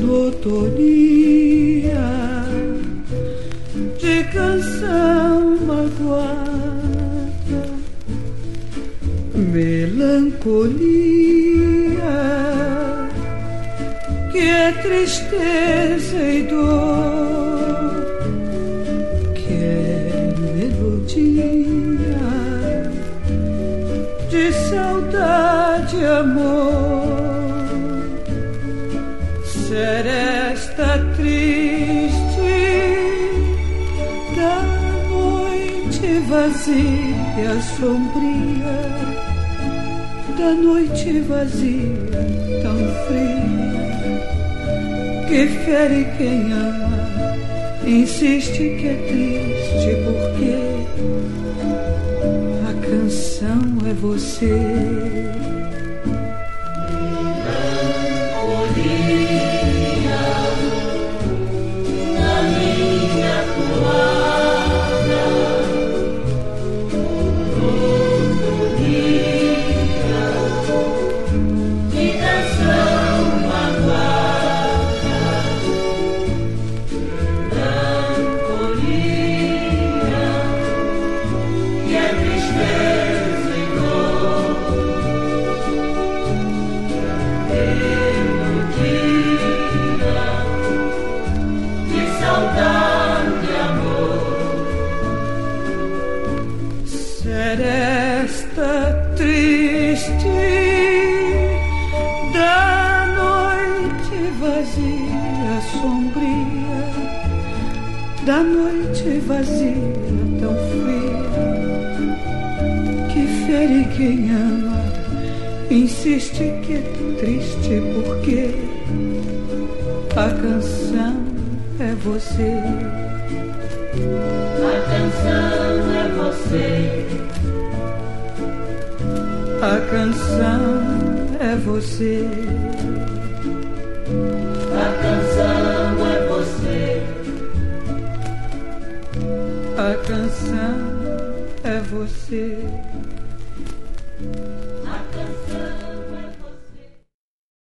monotonia de canção magoada, melancolia que é tristeza e dor, que é melodia de saudade e amor. Seresta triste da noite vazia, sombria, da noite vazia, tão fria, que fere quem ama, insiste que é triste porque a canção é você. Seresta triste da noite vazia, sombria, da noite vazia, tão fria, que fere quem ama, insiste que é triste porque a canção é você. A canção é você. A canção é você. A canção é você. A canção é você.